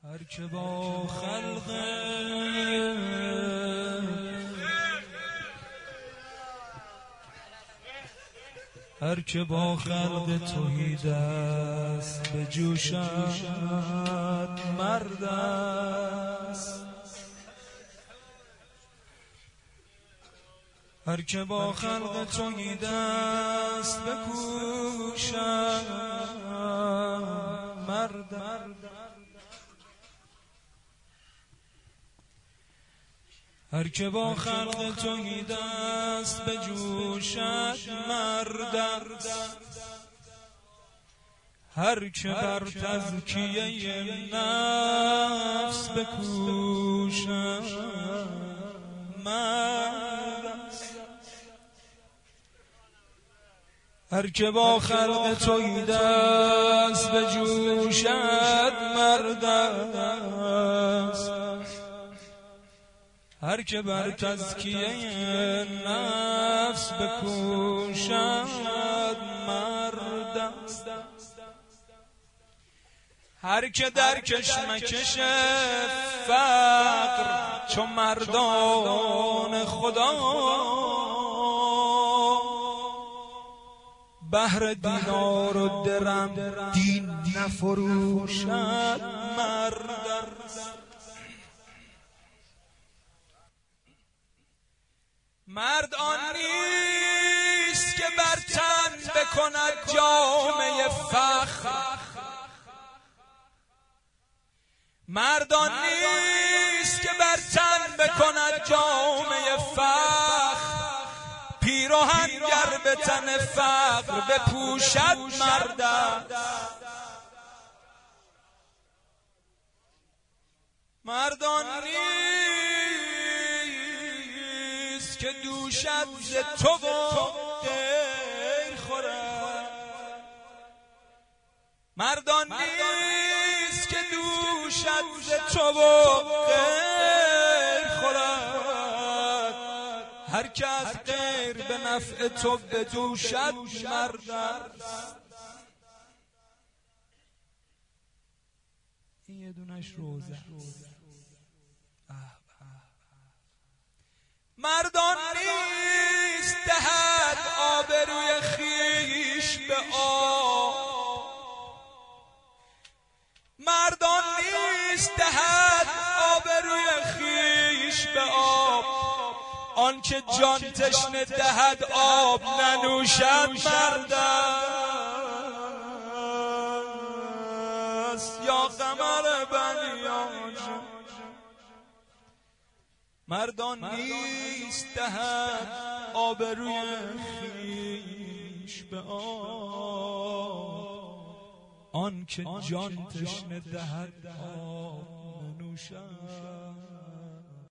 هر که با خلق توحید است به جوشد مرد است. هر که با خلق توحید است به کوشد مرد است. هر که با خلق توحید است به جوشد مرد است. هر که بر تزکیه نفس بکوشد مرد است. هر که با خلق توحید است به جوشد مرد است. هر که بر تزکیه نفس بکوشد مرد است. هر که در کشمکش فقر چو مردان خدا بهر دینار و درم دین نفروشد مرد است. مرد آن نیست که بر تن بکند جامه فخر. مرد آن نیست که بر تن بکند جامه فخر. پیراهن گر به تن فقر بپوشد مرد است. مرد آن نیست که دوشد ز تو و غیر خورد. مرد آن نیست که دوشد ز تو و غیر خورد. هر که از غیر به نفع تو بدوشد مرد است. این یه دونش روزه. مرد آن نیست دهد آبروی خویش به آب. مرد آن نیست دهد آبروی خویش به آب. آن که جان تشنه دهد آب ننوشد مرد است. یا قمر بنی آدم. مرد آن نیست دهد آبروی خویش به آب. آن که جان تشنه دهد آب ننوشد.